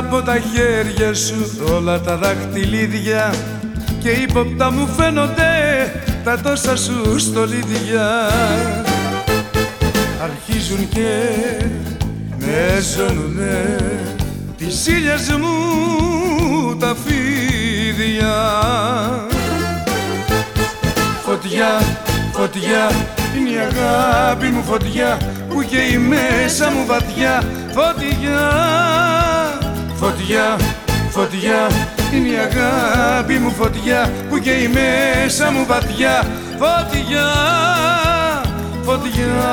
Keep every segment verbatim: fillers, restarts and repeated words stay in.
από τα χέρια σου όλα τα δαχτυλίδια και ύποπτα μου φαίνονται τα τόσα σου στολίδια. Αρχίζουν και με ζώνουνε τις ήλιας μου τα φίδια. Φωτιά, φωτιά, είναι η αγάπη μου φωτιά που καίει μέσα μου βαθιά. Φωτιά, φωτιά, φωτιά, είναι η αγάπη μου φωτιά που καίει μέσα μου βαθιά. Φωτιά, φωτιά.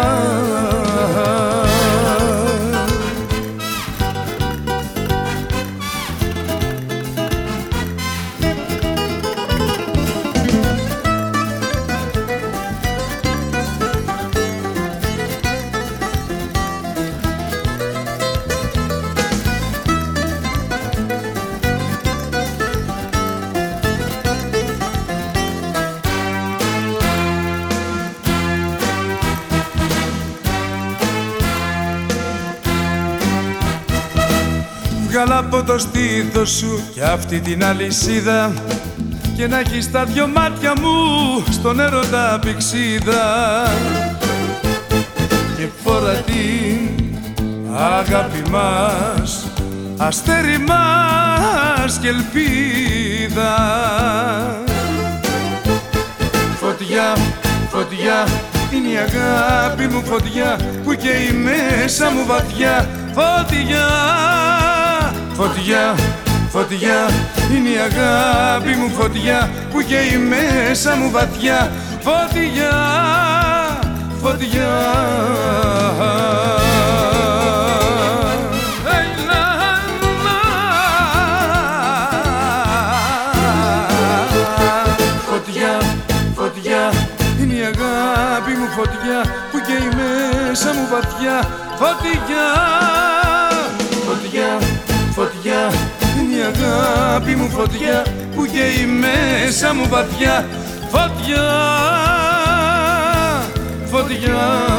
Βγάλα από το στήθος σου κι αυτή την αλυσίδα και να έχεις τα δυο μάτια μου στον έρωτα πηξίδα. Και φόρα την αγάπη μας, αστέρι μας και ελπίδα. Φωτιά, φωτιά, είναι η αγάπη μου φωτιά που καίει μέσα μου βαθιά. Φωτιά, φωτιά, φωτιά, είναι η αγάπη μου φωτιά που καίει μέσα μου βαθιά. Φωτιά, φωτιά. Φωτιά, φωτιά, είναι η αγάπη μου φωτιά που καίει μέσα μου βαθιά. Φωτιά, φωτιά, φωτιά, είναι η αγάπη μου φωτιά που καίει μέσα μου βαθιά. Φωτιά, φωτιά.